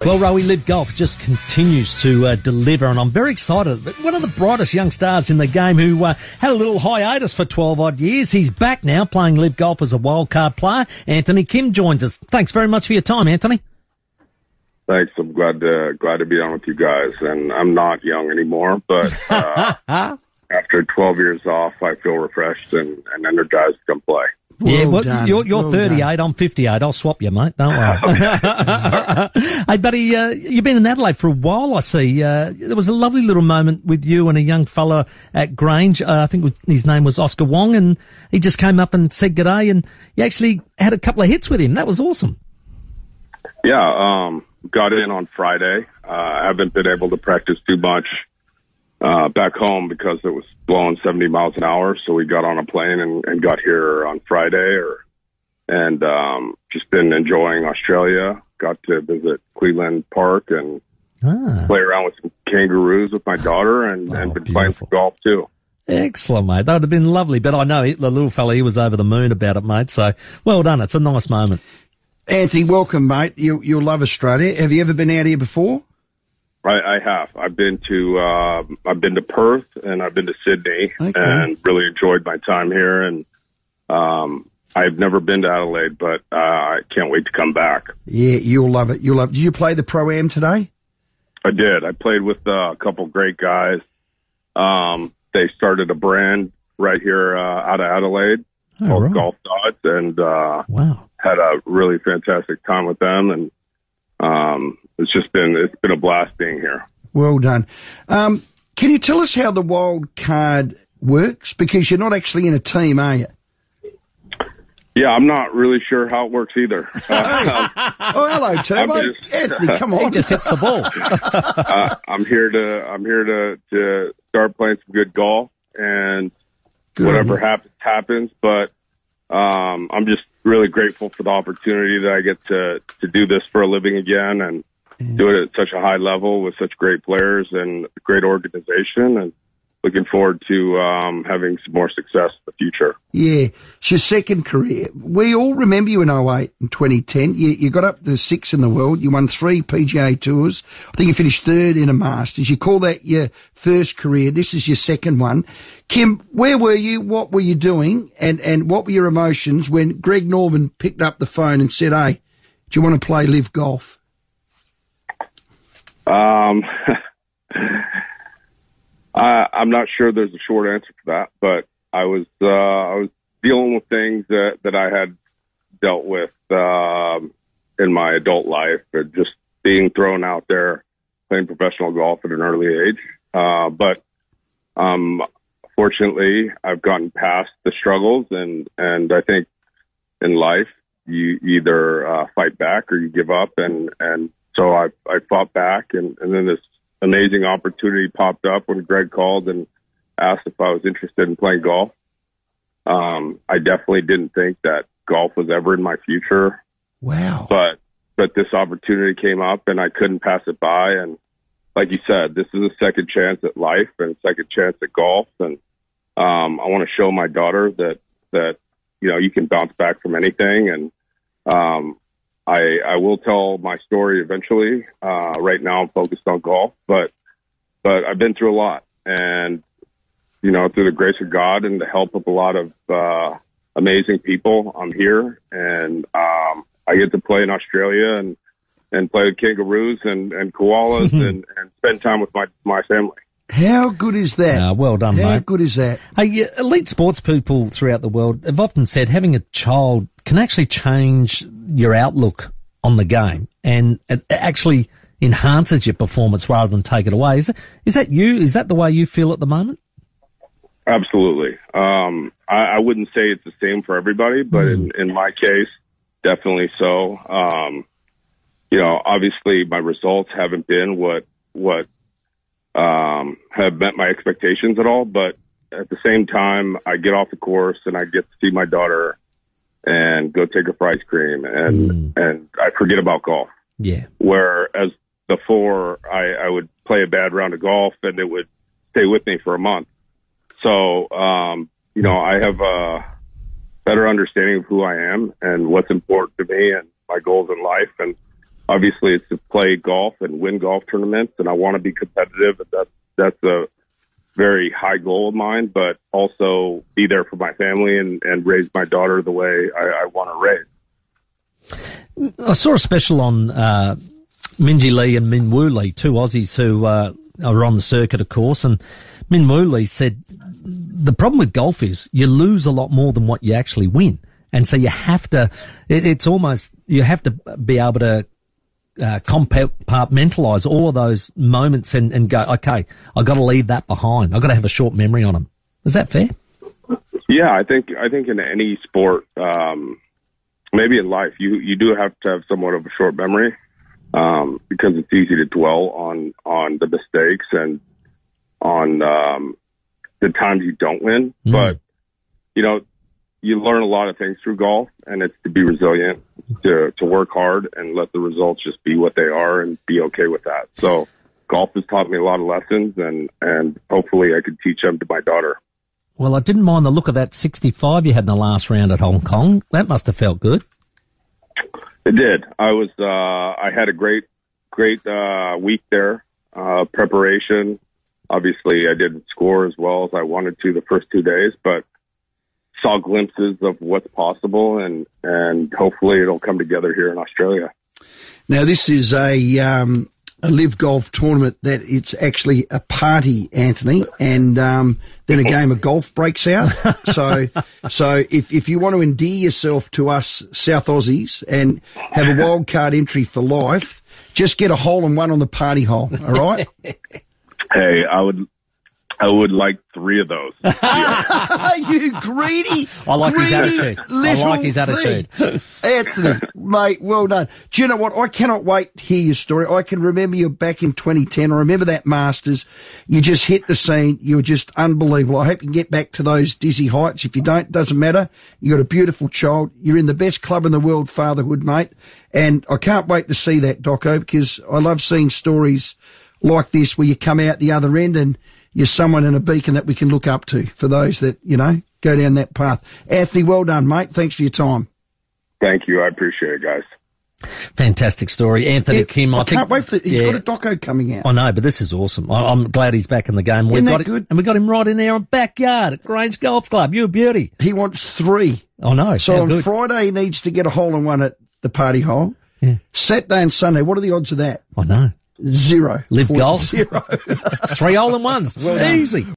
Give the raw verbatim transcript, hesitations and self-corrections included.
Well, Rowie, Live Golf just continues to uh, deliver, and I'm very excited. One of the brightest young stars in the game who uh, had a little hiatus for twelve-odd years. He's back now playing Live Golf as a wildcard player. Anthony Kim joins us. Thanks very much for your time, Anthony. Thanks. I'm glad to, glad to be on with you guys. And I'm not young anymore, but uh, after twelve years off, I feel refreshed and, and energized to come play. Well yeah, well, done. you're, you're well thirty-eight, done. I'm fifty-eight. I'll swap you, mate. Don't worry. Hey, buddy, uh, you've been in Adelaide for a while, I see. Uh, there was a lovely little moment with you and a young fella at Grange. Uh, I think his name was Oscar Wong, and he just came up and said g'day, and you actually had a couple of hits with him. That was awesome. Yeah, um, got in on Friday. Uh, I haven't been able to practice too much uh, back home because it was blowing seventy miles an hour. So we got on a plane and, and got here on Friday, or, and um, just been enjoying Australia. Got to visit Cleveland Park and ah. play around with some kangaroos with my daughter, and, oh, and been beautiful. Playing some golf too. Excellent, mate. That would have been lovely. But I know the little fella, he was over the moon about it, mate. So well done. It's a nice moment. Anthony, welcome, mate. You, you'll love Australia. Have you ever been out here before? I, I have. I've been to uh, I've been to Perth and I've been to Sydney, okay. and really enjoyed my time here. And um, I've never been to Adelaide, but uh, I can't wait to come back. Yeah, you'll love it. You'll love it. Did you play the Pro-Am today? I did. I played with uh, a couple great guys. Um, they started a brand right here uh, out of Adelaide oh, called right. Golf Dots, and uh, wow, had a really fantastic time with them. And um, it's just been it's been a blast being here. Well done. Um, can you tell us how the wild card works? Because you're not actually in a team, are you? Yeah, I'm not really sure how it works either. Uh, oh, hello, Turbo. Just, Anthony, come on. He just hits the ball. uh, I'm here to I'm here to, to start playing some good golf, and good. Whatever happens happens. But um, I'm just really grateful for the opportunity that I get to to do this for a living again, and yeah. do it at such a high level with such great players and a great organization, and looking forward to um, having some more success in the future. Yeah, it's your second career. We all remember you in oh eight and twenty ten. You, you got up to six in the world. You won three P G A Tours. I think you finished third in a Masters. You call that your first career. This is your second one. Kim, where were you? What were you doing? And, and what were your emotions when Greg Norman picked up the phone and said, hey, do you want to play Live Golf? Um... Uh, I'm not sure there's a short answer for that, but I was uh, I was dealing with things that, that I had dealt with um, in my adult life, but just being thrown out there playing professional golf at an early age. Uh, but um, fortunately, I've gotten past the struggles, and, and I think in life you either uh, fight back or you give up, and, and so I I fought back, and, and then this amazing opportunity popped up when Greg called and asked if I was interested in playing golf. Um, I definitely didn't think that golf was ever in my future. Wow. But, but this opportunity came up and I couldn't pass it by. And like you said, this is a second chance at life and a second chance at golf. And, um, I want to show my daughter that, that, you know, you can bounce back from anything. And, um, I, I will tell my story eventually. Uh, right now I'm focused on golf, but, but I've been through a lot, and, you know, through the grace of God and the help of a lot of, uh, amazing people, I'm here, and, um, I get to play in Australia and, and play with kangaroos and, and koalas and, and spend time with my, my family. How good is that? Uh, well done, How mate. How good is that? Hey, elite sports people throughout the world have often said having a child can actually change your outlook on the game, and it actually enhances your performance rather than take it away. Is that, is that you? Is that the way you feel at the moment? Absolutely. Um, I, I wouldn't say it's the same for everybody, but mm. in, in my case, definitely so. Um, you know, obviously my results haven't been what, what, um, have met my expectations at all, but at the same time, I get off the course and I get to see my daughter and go take her for ice cream, and, mm. and I forget about golf. Yeah. Whereas before I, I would play a bad round of golf and it would stay with me for a month. So, um, you know, I have a better understanding of who I am and what's important to me and my goals in life. And, obviously it's to play golf and win golf tournaments, and I want to be competitive. And that's, that's a very high goal of mine, but also be there for my family and, and raise my daughter the way I, I want to raise. I saw a special on uh, Minjee Lee and Min Woo Lee, two Aussies who uh, are on the circuit, of course, and Min Woo Lee said the problem with golf is you lose a lot more than what you actually win. And so you have to, it, it's almost, you have to be able to uh, compartmentalize all of those moments and, and go, okay, I've got to leave that behind. I've got to have a short memory on them. Is that fair? Yeah, I think, I think in any sport, um, maybe in life, you, you do have to have somewhat of a short memory, um, because it's easy to dwell on, on the mistakes and on, um, the times you don't win. Mm. But, you know, you learn a lot of things through golf, and it's to be resilient, to, to work hard and let the results just be what they are and be okay with that. So golf has taught me a lot of lessons, and, and hopefully I could teach them to my daughter. Well, I didn't mind the look of that sixty-five you had in the last round at Hong Kong. That must have felt good. It did. I was, uh, I had a great, great, uh, week there, uh, preparation. Obviously I didn't score as well as I wanted to the first two days, but saw glimpses of what's possible, and, and hopefully it'll come together here in Australia. Now, this is a, um, a live golf tournament that it's actually a party, Anthony, and, um, then a game of golf breaks out. So, so if, if you want to endear yourself to us South Aussies and have a wild card entry for life, just get a hole in one on the party hole. All right. Hey, I would, I would like three of those. You greedy. I like greedy his attitude. I like his attitude. Anthony, mate, well done. Do you know what? I cannot wait to hear your story. I can remember you back in twenty ten. I remember that Masters. You just hit the scene. You were just unbelievable. I hope you can get back to those dizzy heights. If you don't, doesn't matter. You got a beautiful child. You're in the best club in the world, fatherhood, mate. And I can't wait to see that, Doco, because I love seeing stories like this where you come out the other end and you're someone in a beacon that we can look up to for those that, you know, go down that path. Anthony, well done, mate. Thanks for your time. Thank you. I appreciate it, guys. Fantastic story. Anthony yeah, Kim, I, I think, can't wait for, he's yeah, got a doco coming out. I know, but this is awesome. I, I'm glad he's back in the game. We've Isn't got that it, good? And we got him right in there on backyard at Grange Golf Club. You a beauty. He wants three. I know. So on good. Friday, he needs to get a hole in one at the party hole. Yeah. Saturday and Sunday, what are the odds of that? I know. Zero. Live golf. Zero. Three hole in ones. Well Easy.